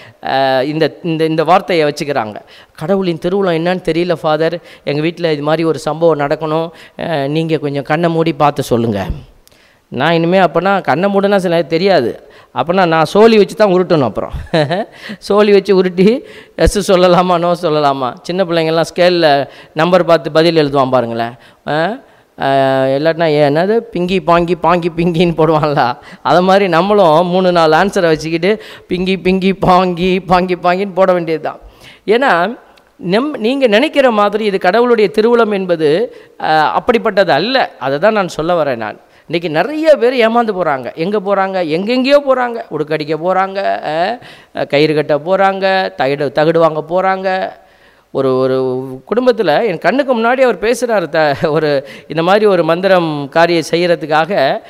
இந்த வார்த்தையை வச்சுக்கிறாங்க. கடவுளின் திருவுளம் என்னன்னு தெரியல ஃபாதர், எங்கள் வீட்டில் இது மாதிரி ஒரு சம்பவம் நடக்கணும், நீங்கள் கொஞ்சம் கண்ணை மூடி பார்த்து சொல்லுங்கள். நான் இனிமேல் அப்போனா கண்ணை மூடனா சில தெரியாது, அப்போனா நான் சோழி வச்சு தான் உருட்டணும். அப்புறம் சோழி வச்சு உருட்டி எஸ் சொல்லலாமா நோ சொல்லலாமா. சின்ன பிள்ளைங்கள்லாம் ஸ்கேலில் நம்பர் பார்த்து பதில் எழுதுவான் பாருங்களேன். இல்லாட்டினா என்னது பிங்கி பாங்கி பாங்கி பிங்கின்னு போடுவாங்களா, அதை மாதிரி நம்மளும் 3-4 ஆன்சரை வச்சுக்கிட்டு பிங்கி பிங்கி பாங்கி பாங்கி பாங்கின்னு போட வேண்டியது தான். ஏன்னா நீங்கள் நினைக்கிற மாதிரி இது கடவுளுடைய திருவுளம் என்பது அப்படிப்பட்டது அல்ல. அதை தான் நான் சொல்ல வரேன். நான் இன்றைக்கி நிறைய பேர் ஏமாந்து போகிறாங்க. எங்கே போகிறாங்க, எங்கெங்கேயோ போகிறாங்க. உடுக்கடிக்க போகிறாங்க, கயிறு கட்ட போகிறாங்க, தகுடு வாங்க போகிறாங்க. ஒரு ஒரு குடும்பத்தில் என் கண்ணுக்கு முன்னாடி அவர் பேசுகிறார். ஒரு இந்த மாதிரி ஒரு மந்திரம் காரியம் செய்கிறதுக்காக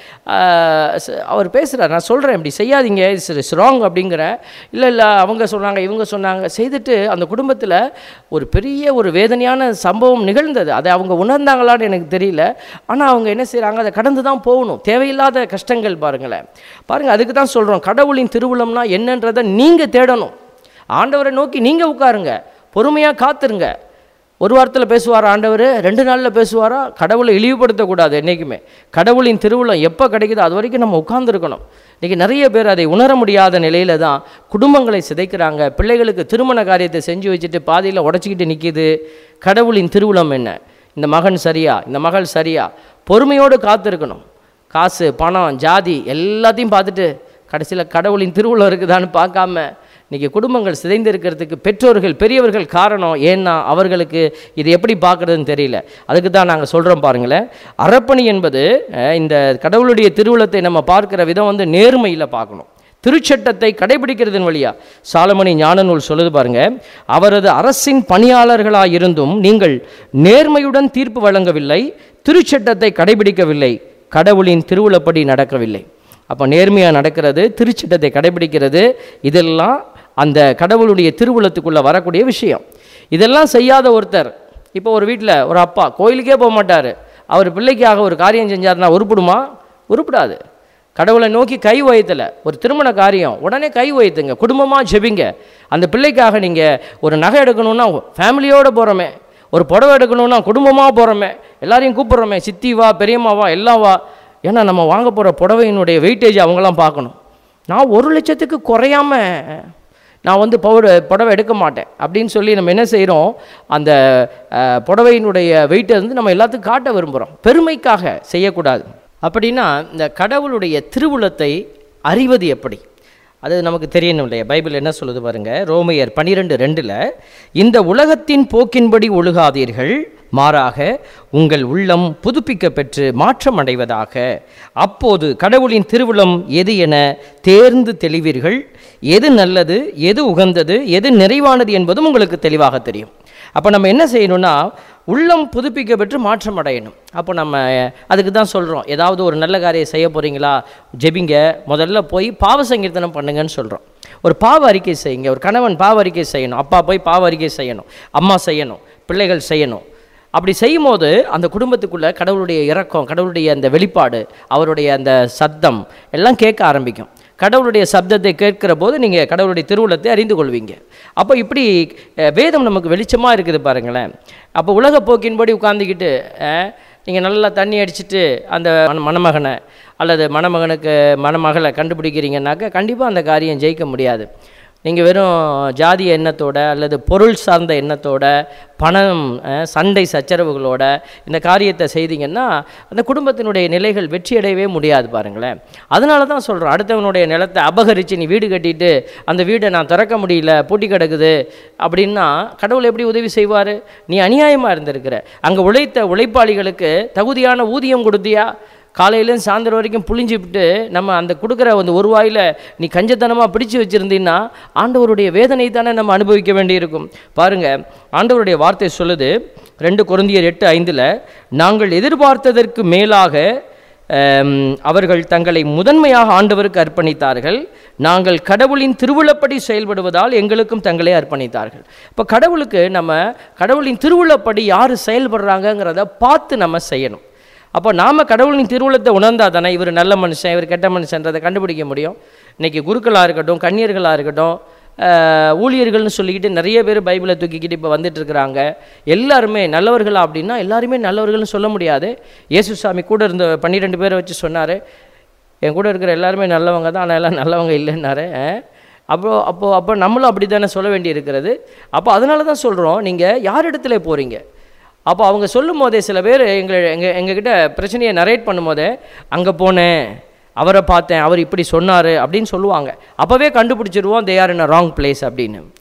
அவர் பேசுகிறார். நான் சொல்கிறேன் இப்படி செய்யாதீங்க, இட்ஸ் ராங் அப்படிங்கிறேன். இல்லை அவங்க சொன்னாங்க இவங்க சொன்னாங்க செய்துட்டு அந்த குடும்பத்தில் ஒரு பெரிய ஒரு வேதனையான சம்பவம் நிகழ்ந்தது. அதை அவங்க உணர்ந்தாங்களான்னு எனக்கு தெரியல. ஆனால் அவங்க என்ன செய்கிறாங்க, அதை கடந்து தான் போகணும். தேவையில்லாத கஷ்டங்கள் பாருங்களேன். அதுக்கு தான் சொல்கிறோம், கடவுளின் திருவுளம்னா என்னன்றதை நீங்கள் தேடணும். ஆண்டவரை நோக்கி நீங்கள் உட்காருங்க, பொறுமையாக காத்துருங்க. ஒரு வாரத்தில் பேசுவாரா ஆண்டவர், 2 நாளில் பேசுவாரா? கடவுளை இழிவுபடுத்தக்கூடாது என்றைக்குமே. கடவுளின் திருவுளம் எப்போ கிடைக்குதோ அது வரைக்கும் நம்ம உட்கார்ந்துருக்கணும். இன்றைக்கி நிறைய பேர் அதை உணர முடியாத நிலையில் தான் குடும்பங்களை சிதைக்கிறாங்க. பிள்ளைகளுக்கு திருமண காரியத்தை செஞ்சு வச்சுட்டு பாதியில் உடச்சிக்கிட்டு நிற்கிது. கடவுளின் திருவுளம் என்ன? இந்த மகன் சரியா, இந்த மகள் சரியா? பொறுமையோடு காத்திருக்கணும். காசு, பணம், ஜாதி எல்லாத்தையும் பார்த்துட்டு கடைசியில் கடவுளின் திருவுளம் இருக்குதான்னு பார்க்காம இன்றைக்கி குடும்பங்கள் சிதைந்து இருக்கிறதுக்கு பெற்றோர்கள், பெரியவர்கள் காரணம். ஏன்னா அவர்களுக்கு இது எப்படி பார்க்குறதுன்னு தெரியல. அதுக்கு தான் நாங்கள் சொல்கிறோம் பாருங்களேன். அறப்பணி என்பது இந்த கடவுளுடைய திருவுளத்தை நம்ம பார்க்குற விதம் நேர்மையில் பார்க்கணும். திருச்சட்டத்தை கடைபிடிக்கிறதன் வழியா சாலமணி ஞான நூல் சொல்லுது பாருங்க, அவரது அரசின் பணியாளர்களாக இருந்தும் நீங்கள் நேர்மையுடன் தீர்ப்பு வழங்கவில்லை, திருச்சட்டத்தை கடைபிடிக்கவில்லை, கடவுளின் திருவுளப்படி நடக்கவில்லை. அப்போ நேர்மையாக நடக்கிறது, திருச்சட்டத்தை கடைபிடிக்கிறது, இதெல்லாம் அந்த கடவுளுடைய திருவுளத்துக்குள்ளே வரக்கூடிய விஷயம். இதெல்லாம் செய்யாத ஒருத்தர், இப்போ ஒரு வீட்டில் ஒரு அப்பா கோயிலுக்கே போக மாட்டார், அவர் பிள்ளைக்காக ஒரு காரியம் செஞ்சார்னா உருப்பிடுமா? உருப்பிடாது. கடவுளை நோக்கி கை உயர்த்தலை, ஒரு திருமண காரியம் உடனே கை உயர்த்துங்க, குடும்பமாக ஜெபிங்க. அந்த பிள்ளைக்காக நீங்கள் ஒரு நகை எடுக்கணுன்னா ஃபேமிலியோடு போகிறோமே, ஒரு புடவை எடுக்கணுன்னா குடும்பமாக போகிறோமே, எல்லாரையும் கூப்பிட்றோமே, சித்தி வா, பெரியம்மாவா, எல்லாம் வா. ஏன்னா நம்ம வாங்க போகிற புடவையினுடைய வெயிட்டேஜ் அவங்களாம் பார்க்கணும். நான் 1 லட்சத்துக்கு குறையாமல் நான் புடவை எடுக்க மாட்டேன் அப்படின்னு சொல்லி நம்ம என்ன செய்கிறோம், அந்த புடவையினுடைய வெயிட்டை நம்ம எல்லாத்துக்கும் காட்ட விரும்புகிறோம். பெருமைக்காக செய்யக்கூடாது. அப்படின்னா இந்த கடவுளுடைய திருவுளத்தை அறிவது எப்படி? அது நமக்கு தெரியணும் இல்லையா? பைபிள் என்ன சொல்லுது பாருங்க, ரோமையர் 12:2, இந்த உலகத்தின் போக்கின்படி ஒழுகாதீர்கள், மாறாக உங்கள் உள்ளம் புதுப்பிக்க பெற்று மாற்றம் அடைவதாக, அப்போது கடவுளின் திருவுளம் எது என தேர்ந்து தெளிவீர்கள், எது நல்லது, எது உகந்தது, எது நிறைவானது என்பதும் உங்களுக்கு தெளிவாக தெரியும். அப்போ நம்ம என்ன செய்யணும்னா, உள்ளம் புதுப்பிக்க பெற்று மாற்றம் அடையணும். அப்போ நம்ம அதுக்கு தான் சொல்கிறோம், ஏதாவது ஒரு நல்ல காரியம் செய்ய போகிறீங்களா, ஜெபிங்க, முதல்ல போய் பாவ சங்கீர்த்தனம் பண்ணுங்கன்னு சொல்கிறோம். ஒரு பாவ அறிக்கை செய்யுங்க. ஒரு கணவன் பாவ அறிக்கை செய்யணும், அப்பா போய் பாவ அறிக்கை செய்யணும், அம்மா செய்யணும், பிள்ளைகள் செய்யணும். அப்படி செய்யும் போது அந்த குடும்பத்துக்குள்ளே கடவுளுடைய இரக்கம், கடவுளுடைய அந்த வெளிப்பாடு, அவருடைய அந்த சத்தம் எல்லாம் கேட்க ஆரம்பிக்கும். கடவுளுடைய சப்தத்தை கேட்கிற போது நீங்கள் கடவுளுடைய திருவுளத்தை அறிந்து கொள்வீங்க. அப்போ இப்படி வேதம் நமக்கு வெளிச்சமாக இருக்குது பாருங்களேன். அப்போ உலக போக்கின்படி உட்காந்துக்கிட்டு நீங்கள் நல்லா தண்ணி அடிச்சுட்டு அந்த மணமகனை அல்லது மணமகனுக்கு மணமகளை கண்டுபிடிக்கிறீங்கன்னாக்க கண்டிப்பாக அந்த காரியம் ஜெயிக்க முடியாது. நீங்கள் வெறும் ஜாதி எண்ணத்தோட அல்லது பொருள் சார்ந்த எண்ணத்தோட, பணம், சண்டை சச்சரவுகளோட இந்த காரியத்தை செய்தீங்கன்னா அந்த குடும்பத்தினுடைய நிலைகள் வெற்றியடையவே முடியாது பாருங்களேன். அதனால தான் சொல்கிறோம், அடுத்தவனுடைய நிலத்தை அபகரித்து நீ வீடு கட்டிட்டு அந்த வீடை நான் திறக்க முடியல, பூட்டி கிடக்குது அப்படின்னா கடவுள் எப்படி உதவி செய்வார்? நீ அநியாயமாக இருந்திருக்கிற, அங்கே உழைத்த உழைப்பாளிகளுக்கு தகுதியான ஊதியம் கொடுத்தியா? காலையிலேருந்து சாயந்தரம் வரைக்கும் புளிஞ்சுவிட்டு நம்ம அந்த கொடுக்குற ஒரு வாயில் நீ கஞ்சத்தனமாக பிடிச்சு வச்சுருந்தீங்கன்னா ஆண்டவருடைய வேதனை தானே நம்ம அனுபவிக்க வேண்டியிருக்கும். பாருங்கள், ஆண்டவருடைய வார்த்தை சொல்லுது 2 கொரிந்தியர் 8:5, நாங்கள் எதிர்பார்த்ததற்கு மேலாக அவர்கள் தங்களை முதன்மையாக ஆண்டவருக்கு அர்ப்பணித்தார்கள், நாங்கள் கடவுளின் திருவுளப்படி செயல்படுவதால் எங்களுக்கும் தங்களை அர்ப்பணித்தார்கள். இப்போ கடவுளுக்கு நம்ம கடவுளின் திருவுளப்படி யார் செயல்படுறாங்கங்கிறத பார்த்து நம்ம செய்யணும். அப்போ நாம் கடவுளின் திருவுளத்தை உணர்ந்தால் தானே இவர் நல்ல மனுஷன், இவர் கெட்ட மனுஷன்றதை கண்டுபிடிக்க முடியும். இன்றைக்கி குருக்களாக இருக்கட்டும், கன்னியர்களாக இருக்கட்டும், ஊழியர்கள்னு சொல்லிக்கிட்டு நிறைய பேர் பைபிளை தூக்கிக்கிட்டு இப்போ வந்துட்டுருக்குறாங்க. எல்லாருமே நல்லவர்களா அப்படின்னா எல்லாருமே நல்லவர்கள்னு சொல்ல முடியாது. இயேசுசாமி கூட இருந்த 12 பேரை வச்சு சொன்னார், என் கூட இருக்கிற எல்லாருமே நல்லவங்க தான், ஆனால் எல்லாம் நல்லவங்க இல்லைன்னாரு. அப்போ நம்மளும் அப்படி தானே சொல்ல வேண்டி இருக்கிறது. அப்போ அதனால தான் சொல்கிறோம், நீங்கள் யார் இடத்துல போகிறீங்க? அப்போ அவங்க சொல்லும் போதே சில பேர் எங்ககிட்ட பிரச்சனையை நரேட் பண்ணும் போதே, அங்கே போனேன், அவரை பார்த்தேன், அவர் இப்படி சொன்னார் அப்படின்னு சொல்லுவாங்க. அப்போவே கண்டுபிடிச்சிருவோம் they are in a wrong place அப்படின்னு.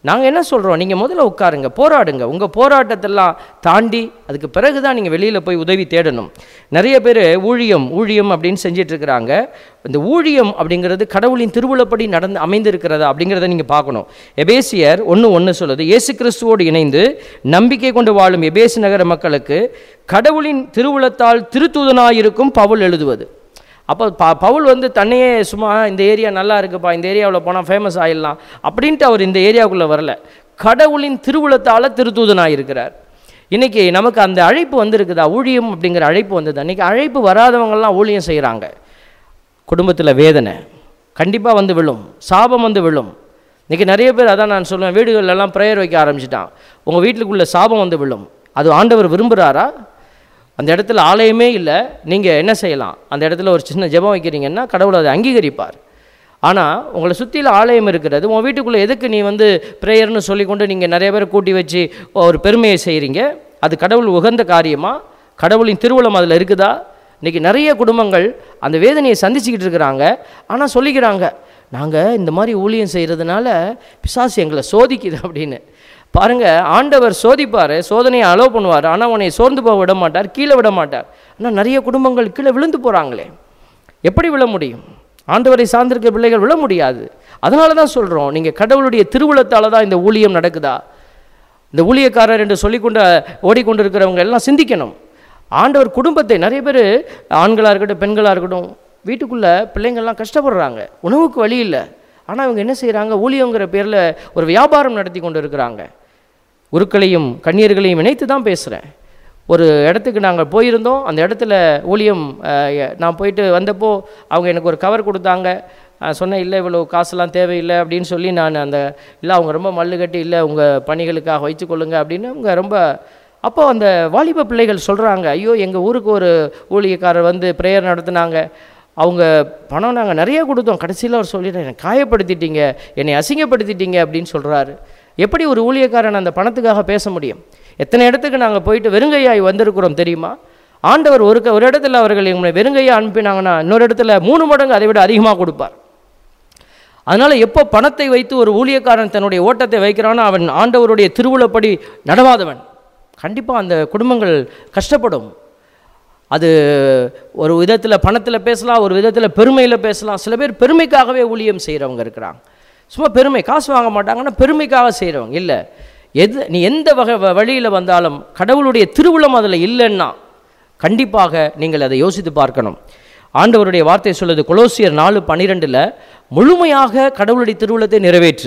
நாங்கள் என்ன சொல்கிறோம், நீங்கள் முதல்ல உட்காருங்க, போராடுங்க. உங்கள் போராட்டத்தெல்லாம் தாண்டி அதுக்கு பிறகு தான் நீங்கள் வெளியில் போய் உதவி தேடணும். நிறைய பேர் ஊழியம் அப்படின்னு செஞ்சிட்ருக்கிறாங்க. இந்த ஊழியம் அப்படிங்கிறது கடவுளின் திருவுளப்படி அமைந்திருக்கிறதா அப்படிங்கிறத நீங்கள் பார்க்கணும். எபேசியர் 1:1 சொல்லுது, இயேசு கிறிஸ்துவோடு இணைந்து நம்பிக்கை கொண்டு வாழும் எபேசு நகர மக்களுக்கு கடவுளின் திருவுளத்தால் திருத்தூதனாயிருக்கும் பவுல் எழுதுவது. அப்போ பவுல் தன்னையே சும்மா இந்த ஏரியா நல்லா இருக்குப்பா, இந்த ஏரியாவில் போனால் ஃபேமஸ் ஆகிடலாம் அப்படின்ட்டு அவர் இந்த ஏரியாவுக்குள்ளே வரல. கடவுளின் திருவுளத்தால் திருத்தூதனாக இருக்கிறார். இன்றைக்கி நமக்கு அந்த அழைப்பு வந்திருக்குதா, ஊழியம் அப்படிங்கிற அழைப்பு வந்தது. அன்றைக்கி அழைப்பு வராதவங்கள்லாம் ஊழியம் செய்கிறாங்க. குடும்பத்தில் வேதனை கண்டிப்பாக விழும், சாபம் விழும். இன்றைக்கி நிறைய பேர், அதான் நான் சொல்லுவேன், வீடுகளெல்லாம் ப்ரேயர் வைக்க ஆரம்பிச்சிட்டான். உங்கள் வீட்டுக்குள்ளே சாபம் விழும். அது ஆண்டவர் விரும்புகிறாரா? அந்த இடத்துல ஆலயமே இல்லை, நீங்கள் என்ன செய்யலாம், அந்த இடத்துல ஒரு சின்ன ஜெபம் வைக்கிறீங்கன்னா கடவுள் அதை அங்கீகரிப்பார். ஆனால் உங்களை சுற்றியில் ஆலயம் இருக்கிறது, உங்கள் வீட்டுக்குள்ளே எதுக்கு நீ ப்ரேயர்னு சொல்லிக்கொண்டு நீங்கள் நிறைய பேர் கூட்டி வச்சு ஒரு பெருமையை செய்கிறீங்க? அது கடவுள் உகந்த காரியமாக? கடவுளின் திருவுளம் அதில் இருக்குதா? இன்றைக்கி நிறைய குடும்பங்கள் அந்த வேதனையை சந்திச்சுக்கிட்டு இருக்கிறாங்க. ஆனால் சொல்லிக்கிறாங்க, நாங்கள் இந்த மாதிரி ஊழியம் செய்கிறதுனால பிசாசு எங்களை சோதிக்குது அப்படின்னு. பாருங்கள், ஆண்டவர் சோதிப்பார், சோதனையை அலோவ் பண்ணுவார். ஆனால் உன்னை சோர்ந்து போக விட மாட்டார், கீழே விட மாட்டார். ஆனால் நிறைய குடும்பங்கள் கீழே விழுந்து போகிறாங்களே. எப்படி விழ முடியும்? ஆண்டவரை சார்ந்திருக்க பிள்ளைகள் விழ முடியாது. அதனால தான் சொல்கிறோம், நீங்கள் கடவுளுடைய திருவுளத்தால் தான் இந்த ஊழியம் நடக்குதா? இந்த ஊழியக்காரர் என்று சொல்லிக்கொண்டு ஓடிக்கொண்டு இருக்கிறவங்க எல்லாம் சிந்திக்கணும். ஆண்டவர் குடும்பத்தை, நிறைய பேர் ஆண்களாக இருக்கட்டும் பெண்களாக இருக்கட்டும், வீட்டுக்குள்ளே பிள்ளைங்கள்லாம் கஷ்டப்படுறாங்க, உணவுக்கு வழி இல்லை. ஆனால் அவங்க என்ன செய்கிறாங்க, ஊழியங்கிற பேரில் ஒரு வியாபாரம் நடத்தி கொண்டு இருக்கிறாங்க. உருக்களையும் கண்ணீர்களையும் இணைத்து தான் பேசுகிறேன். ஒரு இடத்துக்கு நாங்கள் போயிருந்தோம். அந்த இடத்துல ஊழியம் நான் போயிட்டு வந்தப்போ அவங்க எனக்கு ஒரு கவர் கொடுத்தாங்க. சொன்னேன், இல்லை இவ்வளோ காசுலாம் தேவையில்லை அப்படின்னு சொல்லி நான் இல்லை அவங்க ரொம்ப மல்லு கட்டி, இல்லை உங்கள் பணிகளுக்காக வைத்துக்கொள்ளுங்க அப்படின்னு அவங்க ரொம்ப. அப்போ அந்த வாலிப பிள்ளைகள் சொல்கிறாங்க, ஐயோ எங்கள் ஊருக்கு ஒரு ஊழியக்காரர் ப்ரேயர் நடத்துனாங்க, அவங்க பணம் நாங்கள் நிறைய கொடுத்தோம், கடைசியில் அவர் சொல்லிடுறேன், என்னை காயப்படுத்திட்டீங்க, என்னை அசிங்கப்படுத்திட்டீங்க அப்படின்னு சொல்கிறாரு. எப்படி ஒரு ஊழியக்காரன் அந்த பணத்துக்காக பேச முடியும்? எத்தனை இடத்துக்கு நாங்கள் போயிட்டு வெறுங்கையாய் வந்திருக்கிறோம் தெரியுமா? ஆண்டவர் ஒரு இடத்துல அவர்கள் எங்களை வெறுங்கையாக அனுப்பினாங்கன்னா இன்னொரு இடத்துல 3 மடங்கு அதை விட அதிகமாக கொடுப்பார். அதனால் எப்போ பணத்தை வைத்து ஒரு ஊழியக்காரன் தன்னுடைய ஓட்டத்தை வைக்கிறானோ அவன் ஆண்டவருடைய திருவுளப்படி நடவாதவன். கண்டிப்பாக அந்த குடும்பங்கள் கஷ்டப்படும். அது ஒரு விதத்தில் பணத்தில் பேசலாம், ஒரு விதத்தில் பெருமையில் பேசலாம். சில பேர் பெருமைக்காகவே ஊழியம் செய்கிறவங்க இருக்கிறாங்க. சும்மா பெருமை, காசு வாங்க மாட்டாங்கன்னா பெருமைக்காக செய்கிறவங்க இல்லை. நீ எந்த வழியில் வந்தாலும் கடவுளுடைய திருவுளம் அதில் இல்லைன்னா கண்டிப்பாக நீங்கள் அதை யோசித்து பார்க்கணும். ஆண்டவருடைய வார்த்தை சொல்லுது, கொலோசியர் 4:12 முழுமையாக கடவுளுடைய திருவுளத்தை நிறைவேற்று.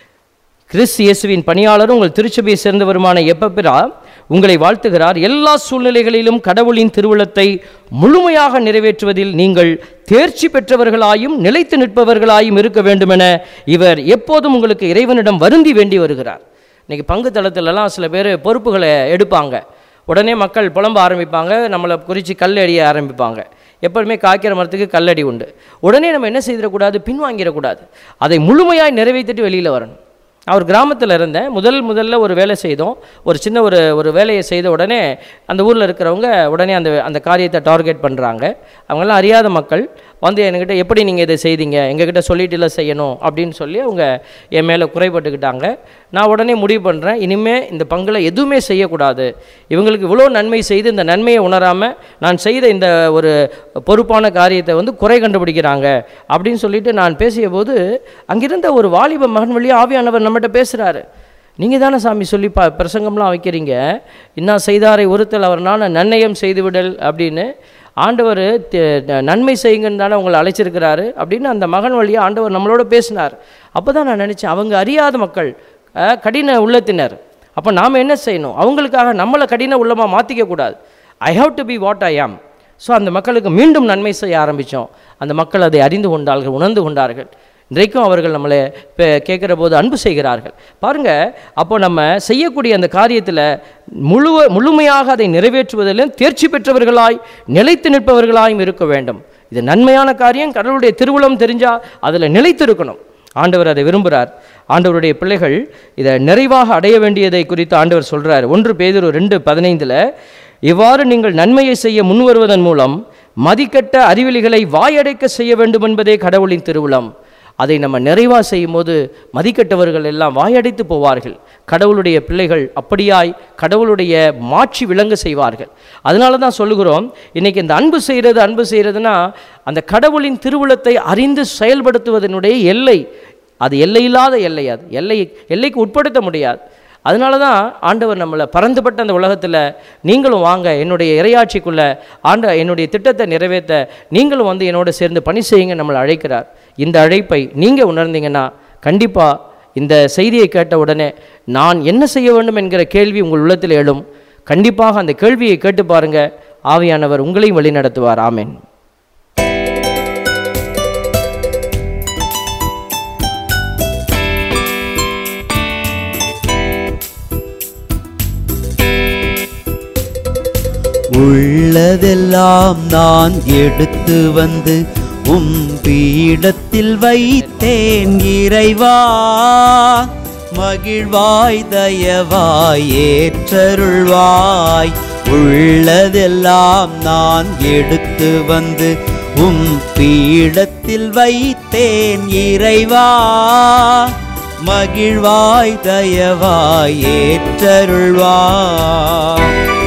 கிறிஸ்து இயேசுவின் பணியாளரும் உங்கள் திருச்சபையை சேர்ந்தவருமான எப்பப்பிரா உங்களை வாழ்த்துகிறார். எல்லா சூழ்நிலைகளிலும் கடவுளின் திருவுளத்தை முழுமையாக நிறைவேற்றுவதில் நீங்கள் தேர்ச்சி பெற்றவர்களாயும் நிலைத்து நிற்பவர்களாயும் இருக்க வேண்டுமென இவர் எப்போதும் உங்களுக்கு இறைவனிடம் வருந்தி வேண்டி வருகிறார். இன்றைக்கி பங்கு தளத்திலலாம் சில பேர் பொறுப்புகளை எடுப்பாங்க. உடனே மக்கள் புலம்ப ஆரம்பிப்பாங்க, நம்மளை குறித்து கல் அடிய ஆரம்பிப்பாங்க. எப்போதுமே காய்க்கிற மரத்துக்கு கல்லடி உண்டு. உடனே நம்ம என்ன செய்திடக்கூடாது, பின்வாங்கிடக்கூடாது. அதை முழுமையாக நிறைவேற்றிட்டு வெளியில் வரணும். அவர் கிராமத்தில் இருந்தேன், முதல்ல ஒரு வேலை செய்தோம். ஒரு சின்ன ஒரு வேலையை செய்த உடனே அந்த ஊரில் இருக்கிறவங்க உடனே அந்த காரியத்தை டார்கெட் பண்ணுறாங்க. அவங்களாம் அறியாத மக்கள் என்கிட்ட எப்படி நீங்கள் இதை செய்தீங்க, எங்ககிட்ட சொல்லிட்டுல செய்யணும் அப்படின்னு சொல்லி அவங்க என் மேலே குறைபட்டுக்கிட்டாங்க. நான் உடனே முடிவு பண்ணுறேன், இனிமேல் இந்த பங்கில் எதுவுமே செய்யக்கூடாது. இவங்களுக்கு இவ்வளோ நன்மை செய்து இந்த நன்மையை உணராமல் நான் செய்த இந்த ஒரு பொறுப்பான காரியத்தை குறை கண்டுபிடிக்கிறாங்க அப்படின்னு சொல்லிட்டு நான் பேசிய போது அங்கிருந்த ஒரு வாலிப மகன் வழியாக ஆவியானவர் நம்மகிட்ட பேசுகிறாரு. நீங்கள் தானே சாமி சொல்லி பிரசங்கம்லாம் வைக்கிறீங்க, இன்னா செய்தாரை ஒருத்தல் அவர்னால நன்னயம் செய்துவிடல் அப்படின்னு. ஆண்டவர் நன்மை செய்யுங்கன்னு தானே உங்களை அழைச்சிருக்கிறாரு அப்படின்னு அந்த மகன் வழியாக ஆண்டவர் நம்மளோட பேசினார். அப்போ தான் நான் நினச்சேன், அவங்க அறியாத மக்கள், கடின உள்ளத்தினர். அப்போ நாம் என்ன செய்யணும், அவங்களுக்காக நம்மளை கடின உள்ளமாக மாற்றிக்கக்கூடாது. I have to be what I am. So அந்த மக்களுக்கு மீண்டும் நன்மை செய்ய ஆரம்பித்தோம். அந்த மக்கள் அதை அறிந்து கொண்டார்கள், உணர்ந்து கொண்டார்கள். இன்றைக்கும் அவர்கள் நம்மளை கேட்குற போது அன்பு செய்கிறார்கள். பாருங்கள், அப்போ நம்ம செய்யக்கூடிய அந்த காரியத்தில் முழுமையாக அதை நிறைவேற்றுவதிலும் தேர்ச்சி பெற்றவர்களாய் நிலைத்து நிற்பவர்களாயும் இருக்க வேண்டும். இது நன்மையான காரியம், கடவுளுடைய திருவுளம் தெரிஞ்சால் அதில் நிலைத்து இருக்கணும். ஆண்டவர் அதை விரும்புகிறார். ஆண்டவருடைய பிள்ளைகள் இதை நிறைவாக அடைய வேண்டியதை குறித்து ஆண்டவர் சொல்கிறார். 1 பேதுரு 2:15 இவ்வாறு நீங்கள் நன்மையை செய்ய முன்வருவதன் மூலம் மதிக்கட்ட அறிவிலிகளை வாயடைக்க செய்ய வேண்டும் என்பதே கடவுளின் திருவுளம். அதை நம்ம நிறைவாக செய்யும் போது மதிக்கட்டவர்கள் எல்லாம் வாயடைத்து போவார்கள். கடவுளுடைய பிள்ளைகள் அப்படியாய் கடவுளுடைய மாட்சி விளங்க செய்வார்கள். அதனால தான் சொல்லுகிறோம், இன்றைக்கி இந்த அன்பு செய்கிறதுனா அந்த கடவுளின் திருவுளத்தை அறிந்து செயல்படுத்துவதனுடைய எல்லை, அது எல்லையில்லாத எல்லை, அது எல்லைக்கு உட்படுத்த முடியாது. அதனால தான் ஆண்டவர் நம்மளை பறந்துபட்ட அந்த உலகத்தில் நீங்களும் வாங்க, என்னுடைய இறையாட்சிக்குள்ளே என்னுடைய திட்டத்தை நிறைவேற்ற நீங்களும் வந்து என்னோட சேர்ந்து பணி செய்யுங்க நம்மளை அழைக்கிறார். இந்த அழைப்பை நீங்கள் உணர்ந்தீங்கன்னா கண்டிப்பாக இந்த செய்தியை கேட்ட உடனே நான் என்ன செய்ய வேண்டும் என்கிற கேள்வி உங்கள் உள்ளத்தில் எழும். கண்டிப்பாக அந்த கேள்வியை கேட்டு பாருங்கள், ஆவியானவர் உங்களையும் வழி நடத்துவார். ஆமென். உள்ளதெல்லாம் நான் எடுத்து வந்து பீடத்தில் வைத்தேன் இறைவா, மகிழ்வாய் தயவாய் ஏற்றருள்வாய். உள்ளதெல்லாம் நான் எடுத்து வந்து பீடத்தில் வைத்தேன் இறைவா, மகிழ்வாய் தயவாய் ஏற்றருள்வாய்.